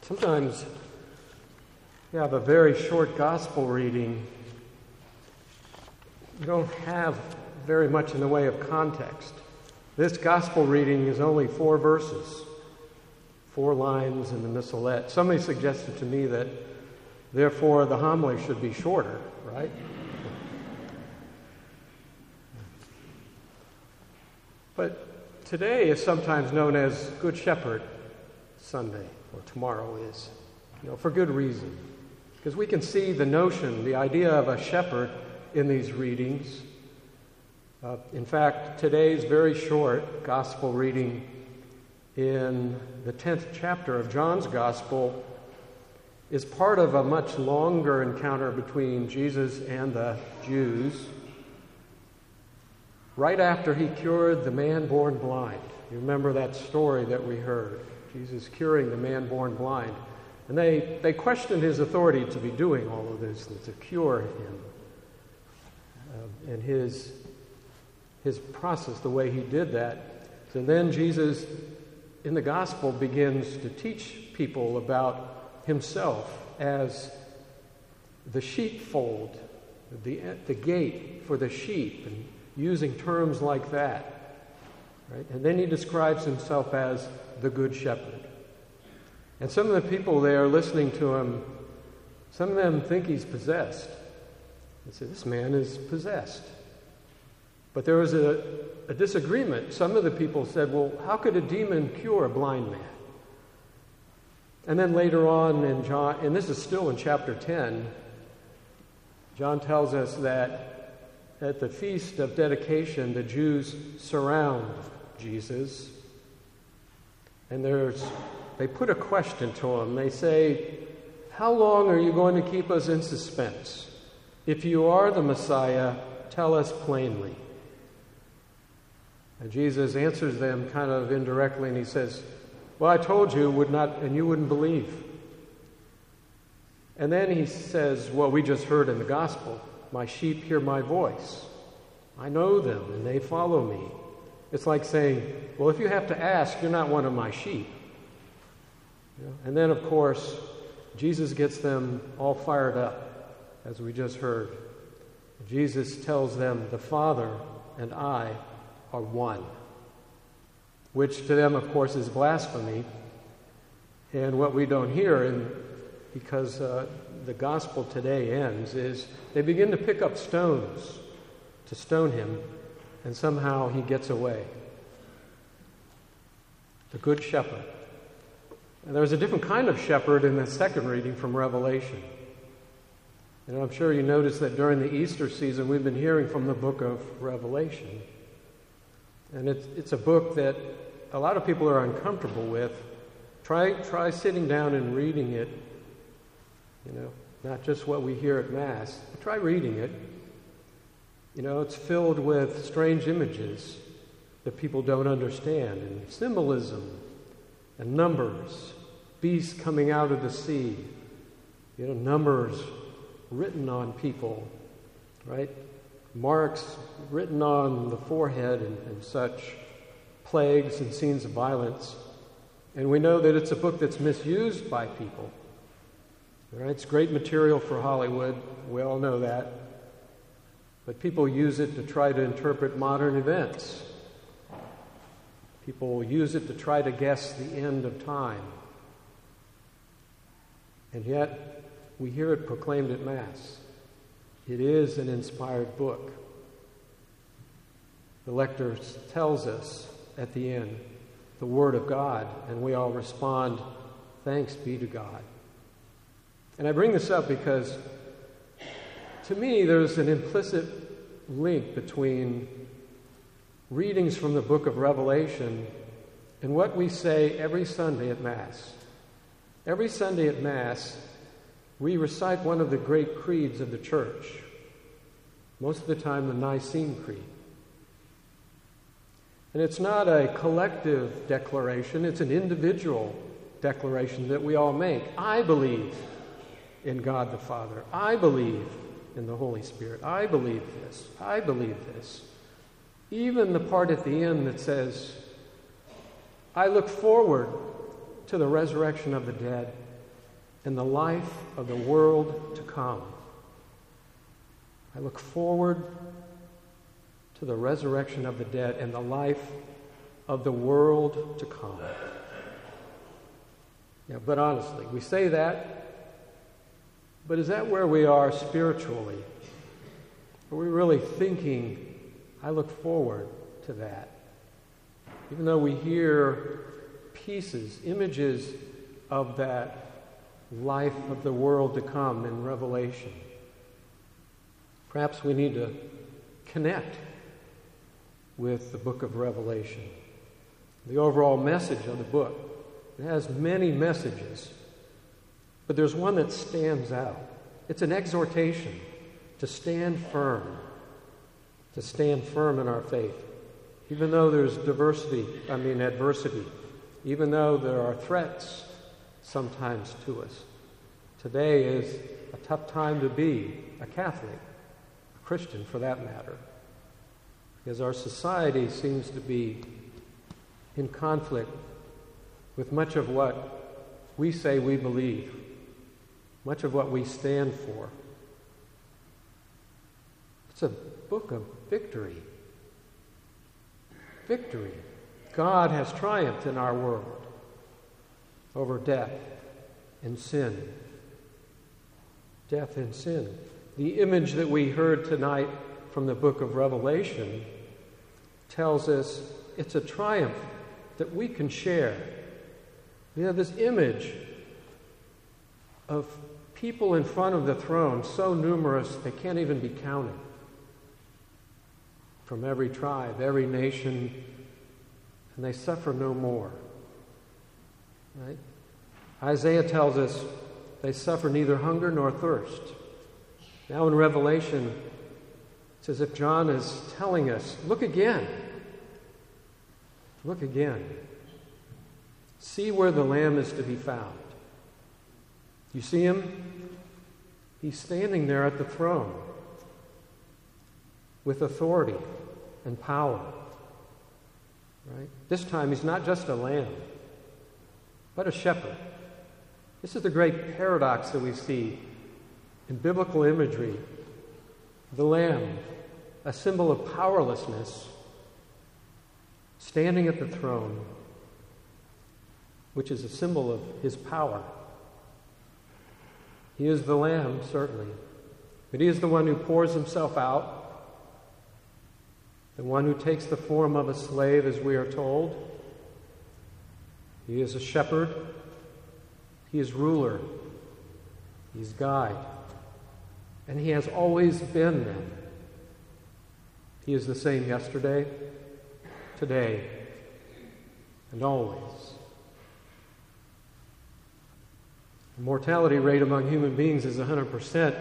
Sometimes you have a very short gospel reading. You don't have very much in the way of context. This gospel reading is only 4 verses, 4 lines in the missalette. Somebody suggested to me that, therefore, the homily should be shorter, right? But today is sometimes known as Good Shepherd Sunday, or tomorrow is, for good reason. Because we can see the notion, the idea of a shepherd in these readings. In fact, today's very short gospel reading in the 10th chapter of John's Gospel is part of a much longer encounter between Jesus and the Jews right after he cured the man born blind. You remember that story that we heard, Jesus curing the man born blind. And they questioned his authority to be doing all of this, to cure him, and his process, the way he did that. So then Jesus, in the gospel, begins to teach people about himself as the sheepfold, the gate for the sheep, and using terms like that. Right? And then he describes himself as the Good Shepherd. And some of the people there listening to him, some of them think he's possessed. They say, this man is possessed. But there was a disagreement. Some of the people said, well, how could a demon cure a blind man? And then later on in John, and this is still in chapter 10, John tells us that at the Feast of Dedication, the Jews surround Jesus. And they put a question to him. They say, how long are you going to keep us in suspense? If you are the Messiah, tell us plainly. And Jesus answers them kind of indirectly, and he says, well, I told you would not, and you wouldn't believe. And then he says, well, we just heard in the gospel, my sheep hear my voice. I know them, and they follow me. It's like saying, well, if you have to ask, you're not one of my sheep. And then, of course, Jesus gets them all fired up, as we just heard. Jesus tells them, the Father and I are one, which to them, of course, is blasphemy. And what we don't hear, because the gospel today ends, is they begin to pick up stones to stone him, and somehow he gets away. The Good Shepherd. And there's a different kind of shepherd in the second reading from Revelation. And I'm sure you noticed that during the Easter season, we've been hearing from the book of Revelation. And it's a book that a lot of people are uncomfortable with. Try sitting down and reading it, not just what we hear at Mass, but try reading it. It's filled with strange images that people don't understand, and symbolism, and numbers, beasts coming out of the sea, numbers written on people, right? Marks written on the forehead and such, plagues and scenes of violence. And we know that it's a book that's misused by people. Right? It's great material for Hollywood. We all know that. But people use it to try to interpret modern events. People use it to try to guess the end of time. And yet, we hear it proclaimed at Mass. It is an inspired book. The lector tells us at the end, the Word of God, and we all respond, thanks be to God. And I bring this up because, to me, there's an implicit link between readings from the book of Revelation and what we say every Sunday at Mass. Every Sunday at Mass, we recite one of the great creeds of the Church. Most of the time, the Nicene Creed. And it's not a collective declaration, it's an individual declaration that we all make. I believe in God the Father. I believe in the Holy Spirit. I believe this. I believe this. Even the part at the end that says, I look forward to the resurrection of the dead and the life of the world to come. I look forward to the resurrection of the dead and the life of the world to come. Yeah, but honestly, we say that, but is that where we are spiritually? Are we really thinking, I look forward to that? Even though we hear pieces, images of that life of the world to come in Revelation, perhaps we need to connect with the book of Revelation. The overall message of the book, it has many messages, but there's one that stands out. It's an exhortation to stand firm in our faith, even though there's adversity, even though there are threats sometimes to us. Today is a tough time to be a Catholic, a Christian for that matter, because our society seems to be in conflict with much of what we say we believe, much of what we stand for. It's a book of victory. Victory. God has triumphed in our world over death and sin. Death and sin. The image that we heard tonight from the book of Revelation tells us it's a triumph that we can share. We have this image of people in front of the throne, so numerous they can't even be counted, from every tribe, every nation, and they suffer no more. Right? Isaiah tells us they suffer neither hunger nor thirst. Now in Revelation, it's as if John is telling us, look again. Look again. See where the Lamb is to be found. You see him? He's standing there at the throne with authority and power. Right? This time he's not just a lamb, but a shepherd. This is the great paradox that we see in biblical imagery. The lamb, a symbol of powerlessness, standing at the throne, which is a symbol of his power. He is the lamb, certainly, but he is the one who pours himself out, the one who takes the form of a slave, as we are told. He is a shepherd. He is ruler. He is guide. And he has always been them. He is the same yesterday, today, and always. The mortality rate among human beings is 100%.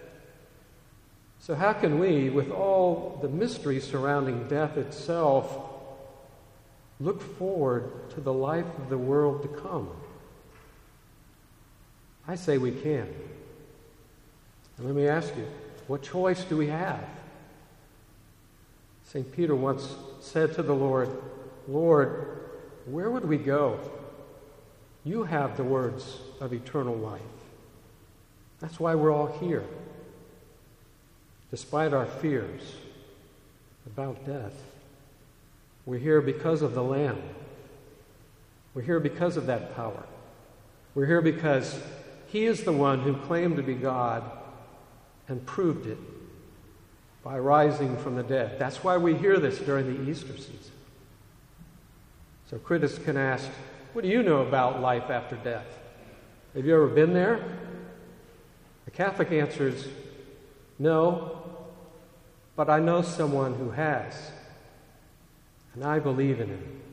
So how can we, with all the mystery surrounding death itself, look forward to the life of the world to come? I say we can. And let me ask you, what choice do we have? St. Peter once said to the Lord, Lord, where would we go? You have the words of eternal life. That's why we're all here. Despite our fears about death, we're here because of the Lamb. We're here because of that power. We're here because he is the one who claimed to be God and proved it by rising from the dead. That's why we hear this during the Easter season. So critics can ask, what do you know about life after death? Have you ever been there? The Catholic answer is no, but I know someone who has, and I believe in him.